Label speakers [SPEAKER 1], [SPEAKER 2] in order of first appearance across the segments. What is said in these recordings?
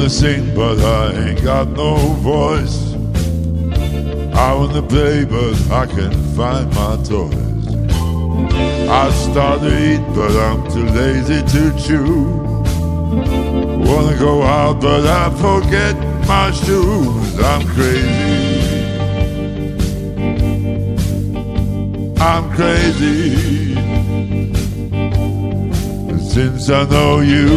[SPEAKER 1] wanna sing, but I ain't got no voice. I wanna play, but I can't find my toys. I start to eat, but I'm too lazy to chew. Wanna go out, but I forget my shoes. I'm crazy. I'm crazy. Since I know you.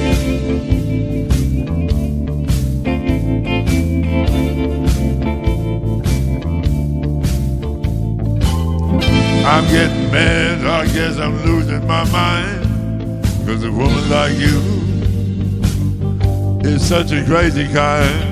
[SPEAKER 1] I'm getting mad, I guess I'm losing my mind. 'Cause a woman like you is such a crazy kind.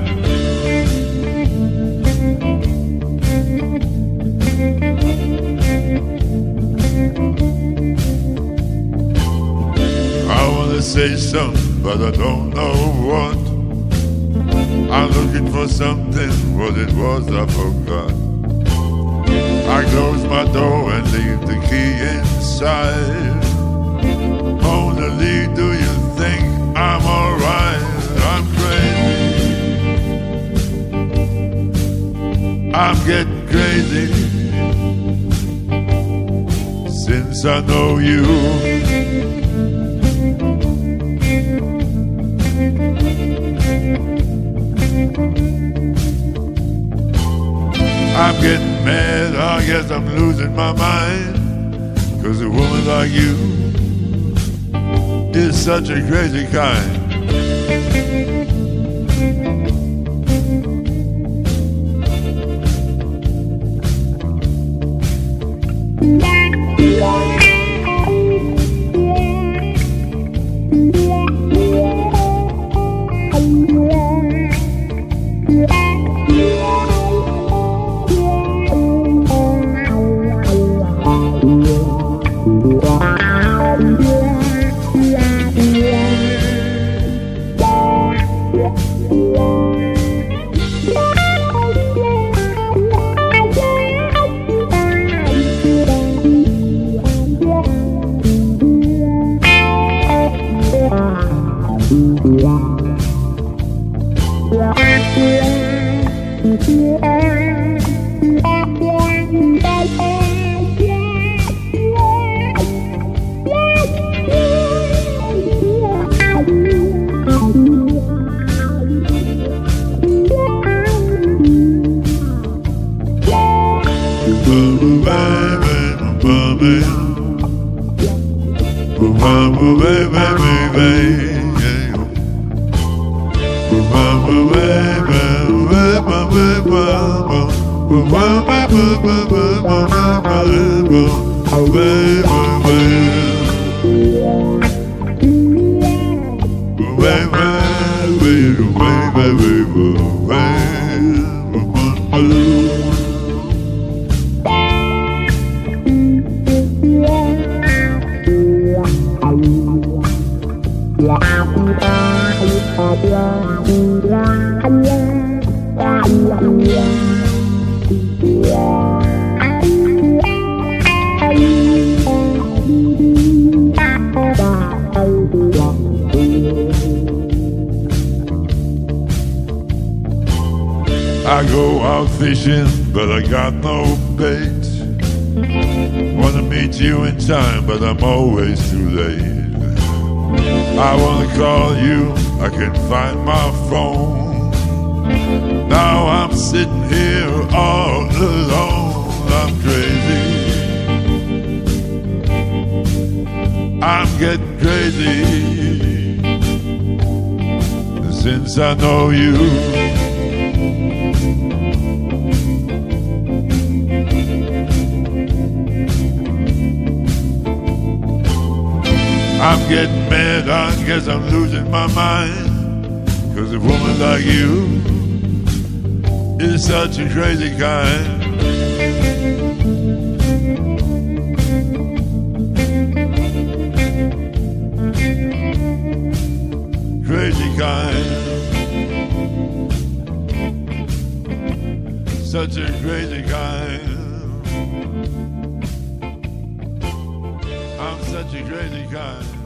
[SPEAKER 1] I wanna say something, but I don't know what. I'm looking for something, what it was I forgot. I close my door and leave the key inside. Only do you think I'm alright? I'm crazy. I'm getting crazy. Since I know you. I'm getting mad, I guess I'm losing my mind. 'Cause a woman like you is such a crazy kind. I go out fishing, but I got no bait. Wanna meet you in time, but I'm always too late. I wanna call you, I can't find my phone. Now I'm sitting here all alone. I'm crazy. I'm getting crazy. Since I know you. I'm getting mad, I guess I'm losing my mind. 'Cause a woman like you is such a crazy kind. Crazy kind. Such a crazy kind. I'm such a crazy kind.